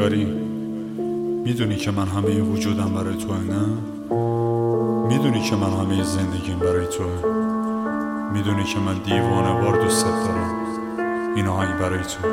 نگاری، میدونی که من همه وجودم برای توه؟ نه؟ میدونی که من همه زندگیم برای توه؟ میدونی که من دیوانه وار دوست دارم؟ این آهنگ برای تو.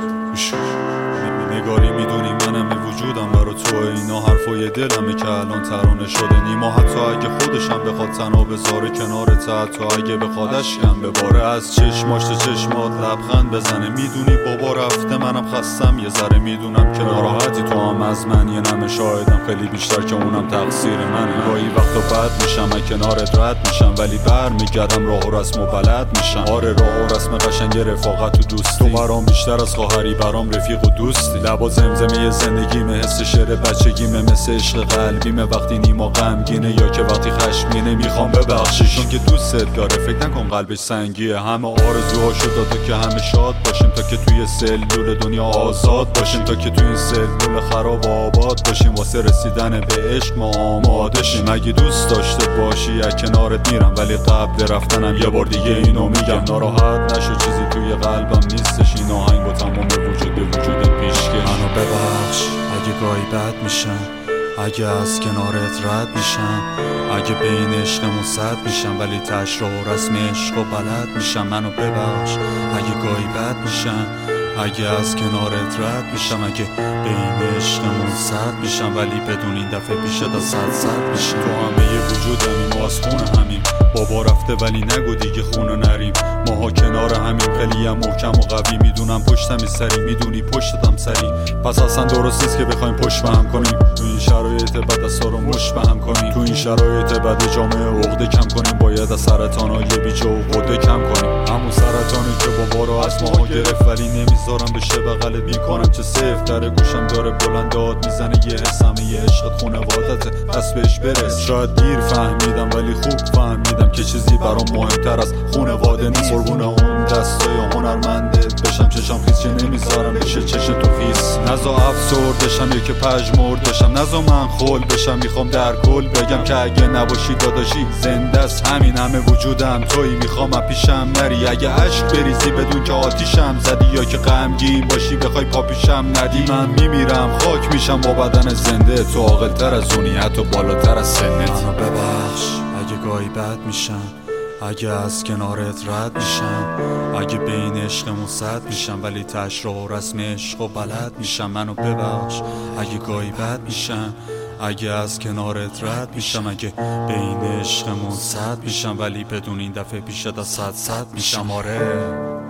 نگاری، میدونی من همه وجودم برای توه. اینا حرفای دلمه که الان ترانه شده نیما. حتی اگه خودشم بخواد تنها بذاره کنارت، حتی اگه بخواد اشکم بباره از چشماش تا چشمات لبخند بزنه. میدونی بابا رفته منم خستم یه ذره، میدونم که ناراحتی تو هم از من، یه نمه شاهدم خیلی بیشتر که اونم تقصیر منه. گاهی وقتا بد میشم من کنارت رد میشم، ولی برمیگردم راه و رسم و بلد میشم. آره راه و رسم قشنگ رفاقت و دوستی، تو برام بیشتر از خواهری، برام رفیق و دوستی. لبا زمزمه زندگیمه، حس شعر بچگیمه، مثل عشق قلبیمه وقتی نیما غمگینه یا که وقتی خشمگینه. میخوام ببخشیش چون که دوستت داره، فکر نکن قلبش سنگیه. همه آرزوهاشو داده که همه شاد باشیم، تا که توی سلول دنیا آزاد باشیم، تا که توی این سلول خراب آباد باشیم. واسه رسیدن به عشق ما آماده شیم. اگه دوست داشته باشی از کنارت میرم، ولی قبل رفتنم یه بار دیگه اینو میگم. ناراحت نشو، چیزی توی قلبم نیستش. این آهنگ با تمام وجود به وجودت پیشکش. منو ببخش اگه گاهی بد میشم، اگه از کنارت رد میشم، اگه بین عشقمون صد میشم، ولی تش راه و رسم عشق و بلد میشم. منو ببخش اگه گاهی بد میشم، اگه از کنارت رد میشم، اگه بین عشقمون صد میشم، ولی بدون این دفعه پیشت از صد میشم. تو همه وجودمی، ما از خونه همیم. بابا رفته ولی نگو دیگه خونه نریم. ماها کنار همیم، خیلی هم محکم و قوی. میدونم پشتم سری، میدونی پشتم سری، پس اصلا درست نیست که بخوایم پشت به هم کنیم. تو این شرایط بد از سارو مشت به هم کنیم. تو این شرایط بد جامعه عقده کم کنیم. باید از سرطانای بیجا و غده کم کنیم. همون سرطانی که بابا رو از ماها گرفت، ولی نمیذارم بشه بغلت. میکنم چه صفر در گوشم داره بلند داد میزنه. یه حس همه یه عشقت خونوادته، پس بهش برس. شاید دیر فهمیدم ولی خوب فهمیدم که چیزی برام مهمتر از خونواده نیست. قربون اون دستای هنرمندت بشم، چشم خیس که نمیذارم بشه چشم تو خیس. نزا افسردشم یا که پژمردشم، نزا من خل بشم. میخوام در کل بگم که اگه نباشی داداشی زنده است. همین همه وجودم تویی، میخوام پیشم نری. اگه عشق بریزی بدون که آتیشم زدی، یا که غمگین باشی بخوای پاپیشم ندی، من میمیرم خاک میشم با بدن زنده. تو عاقل‌تر از اونی، حتی بالاتر از سنت. منو ببخش اگه گاهی بد میشم، اگه از کنارت رد میشم، اگه بین عشقمون صد میشم، ولی تش راه و رسم عشق و بلد میشم. منو ببخش اگه گاهی بد میشم، اگه از کنارت رد میشم، اگه بین عشقمون صد میشم، ولی بدون این دفعه پیشت از صد میشم. آره